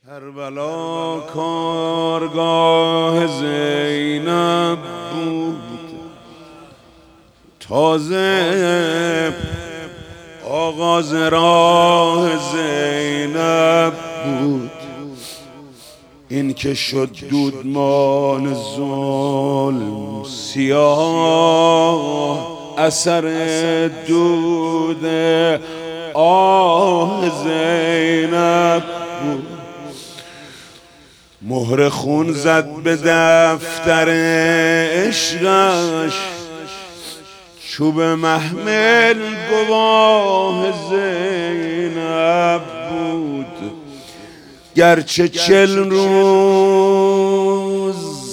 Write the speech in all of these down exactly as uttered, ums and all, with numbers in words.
کربلا کارگاه زینب بود، تازه آغاز راه زینب بود. این که شد دودمان ظلم سیاه، اثر دود آه زینب بود. مهر خون زد به دفتر عشقش، چوب محمل گواه زینب بود. گرچه چل روز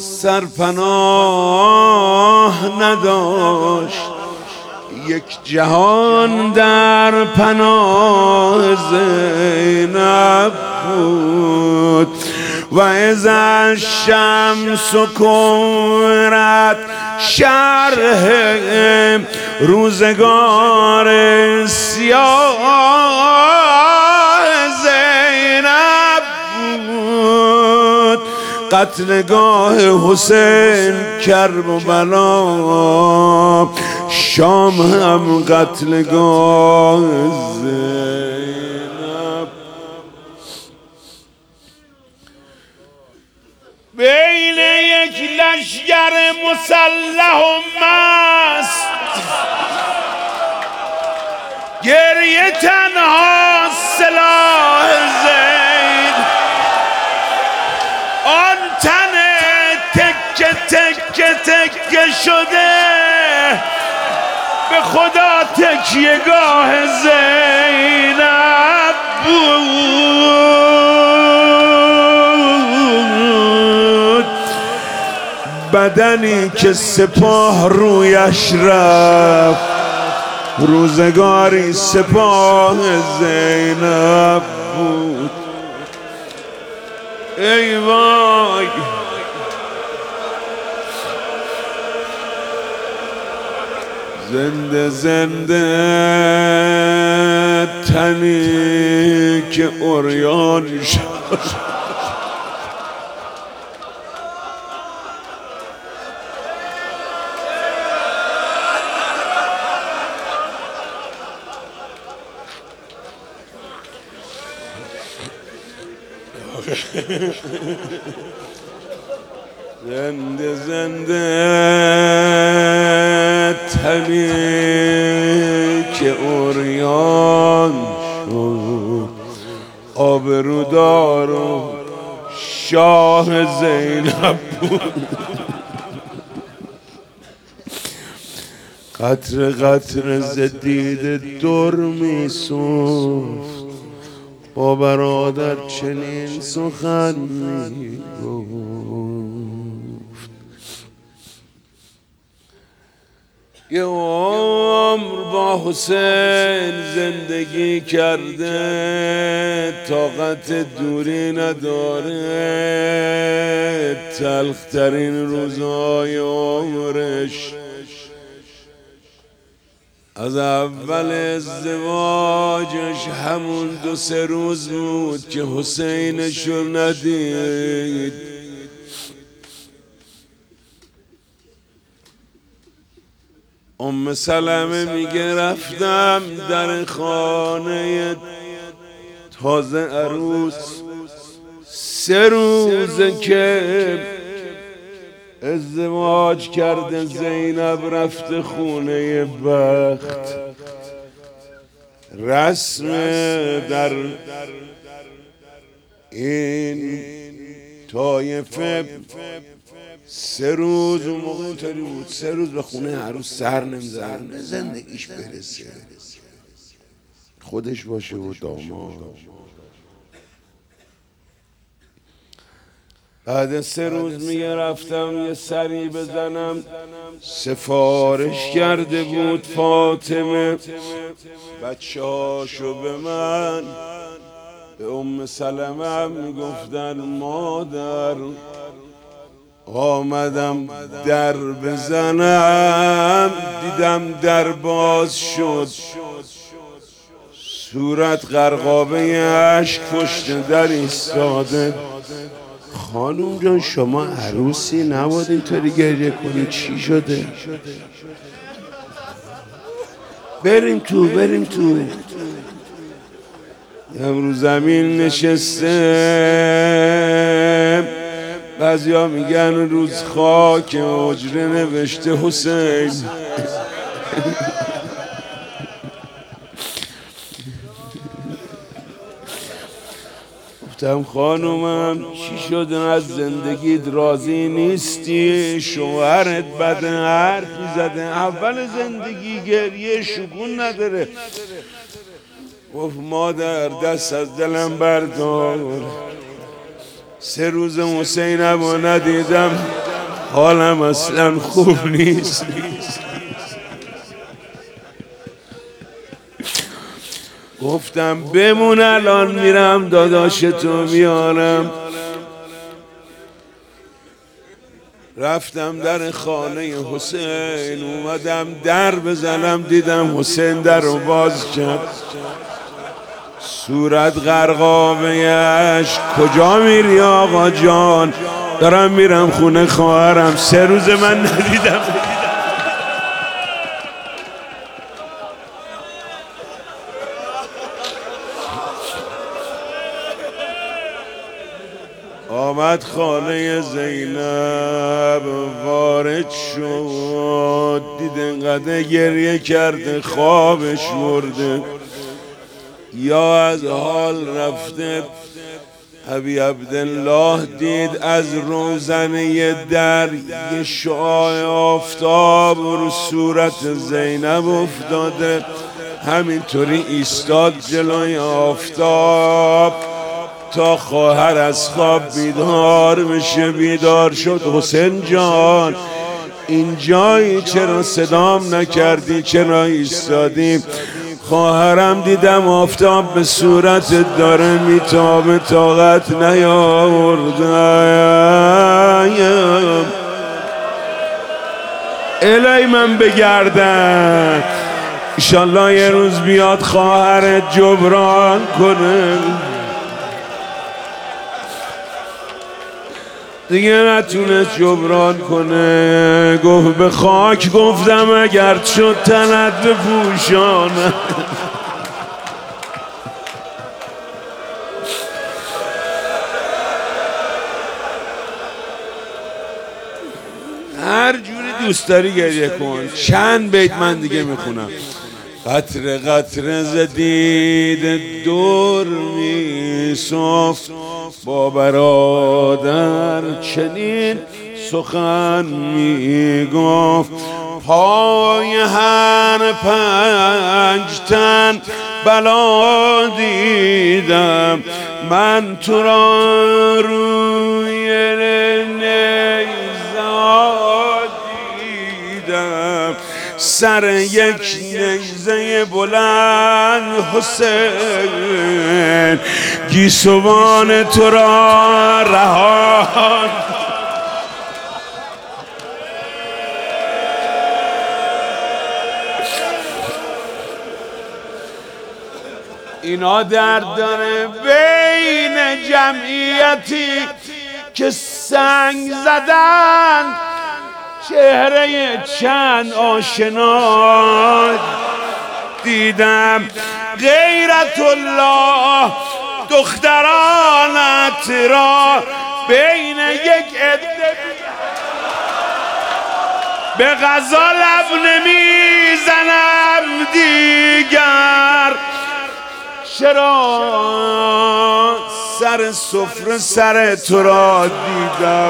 سرپناه نداشت، یک جهان در پناه زینب بود. و اذا الشمس کورت، شرح روزگار سیاه زینب بود. قتلگاه حسین کربلا، شام هم قتلگاه زینب. بین یک لشگر مسلح و مست، گریه تنها سلاح زین. آن تن تکه تکه تکه شده، به خدا تکیهگاه زینب بود. بدنی که سپاه رویش رفت، روزگاری سپاه زینب بود. ای وای، زنده زنده تنی که عریان شد. زنده زنده تنی که عریان شد، آبرودار و شاه زینب بود. قطر قطر ز دیده در می سفت، با برادر چنین سخن می گفت. یه عمر با حسین زندگی کرده، طاقت دوری نداره. تلخترین روزهای عمرش از اول ازدواجش همون دو سه روز بود که حسینشو ندید. ام سلمه میگه رفتم در خانه تازه عروس، سه روزه که ازدواج کرده زینب رفته خونه بخت. رسم در این طایفه سه روز، اون موقع اینطوری بود، سه روز به خونه عروس سر نمیزن، زندگیش برسه، خودش باشه و داماد. بعد سه روز میگه رفتم یه سری بزنم، سفارش کرده بود فاطمه بچه هاشو به من. به ام سلمه هم میگفتن مادر. آمدم در بزنم، دیدم در باز شد، صورت غرقابه اشک پشت در ایستاده. خانوم جان شما عروسی نباید اینطوری گریه کنی، چی شده؟ بریم تو بریم تو. امروز زمین نشسته، بعضیا میگن روز خاک حجره نوشته حسین. گفتم خانومم چی شده از زندگیت راضی نیستی؟ شوهرت بده حرفی زده، اول زندگی گریه شگون نداره. گفت مادر دست از دلم بردار، سه روز حسینمو ندیدم حالم اصلا خوب نیست. گفتم بمون الان میرم داداشتو میارم. رفتم در خانه حسین، اومدم در بزنم دیدم حسین در رو باز کرد، صورت غرقابه‌اش. کجا میری آقا جان؟ دارم میرم خونه خواهرم، سه روز من ندیدم. آمد خانه زینب وارد شد، دید انقدر گریه کرده خوابش برده یا از حال رفته. ابی عبدالله دید از روزنه در یه شعاع آفتاب رو صورت زینب افتاده، همینطوری ایستاد جلوی آفتاب تا خواهر از خواب بیدار بشه. بیدار شد. حسین جان اینجایی، چرا صدام نکردی؟ چرا ایستادی؟ خواهرم دیدم آفتاب به صورتت داره میتابه، طاقت نیاوردم. الهی من بگردم، انشالله یه روز بیاد خواهرت جبران کنه. دیگه نتونست جبران کنه. گفت به خاک گفتم اگر شد تنت بپوشانم. هر جوری دوست داری گریه کن. چند بیت من دیگه میخونم. قطره قطره زدید دور میسفت، با برادر چنین سخن میگفت. پای هر پنج تن بلا دیدم، من تو را روی نیزه دیدم. سر یک نیزه بلند حسین گیسوان تو را رهاند. اینا درد داره بین جمعیتی که سنگ زدن چهره چند آشنا دیدم. غیرت الله دخترانت را بین یک عده به غذا لب نمیزنم دیگر. چرا سر سفره سر تو را دیدم.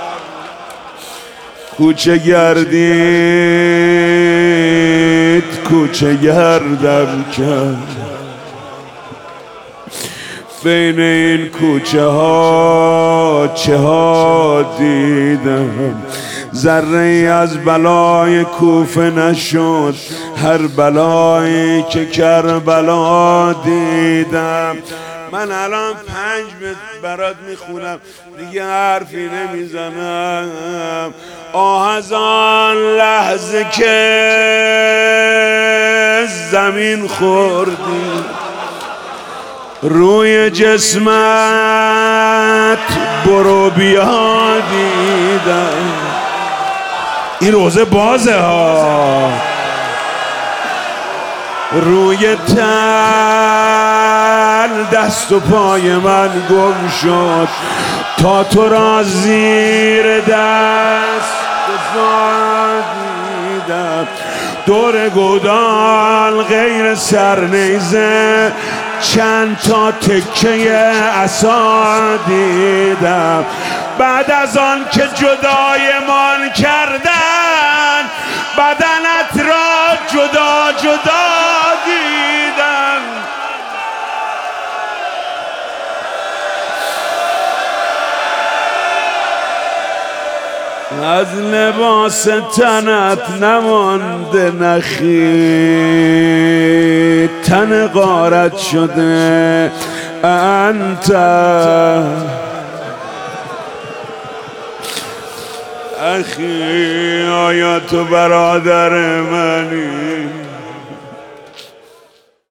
کوچه گردید کوچه گردم کرد، بین این کوچه ها چه ها دیدم. ذره ای از بلای کوفه نشد، هر بلایی که کربلا دیدم. من الان پنج بیت برات میخونم دیگه حرفی نمیزنم. آه از آن لحظه که زمین خوردی روی جسمت برو بیا دیدم. این روزه بازه ها. روی تن دست و پای من گم شد تا تو را زیر دست پا دیدم. دور گودال غیر سرنیزه چند تا تکه عصا دیدم. بعد از آن که جدایمان کردن بدنت را جدا جدا دیدم. از لباس تنت نمانده نخی، تن غارت شده انت. اخی آیا تو برادر منی؟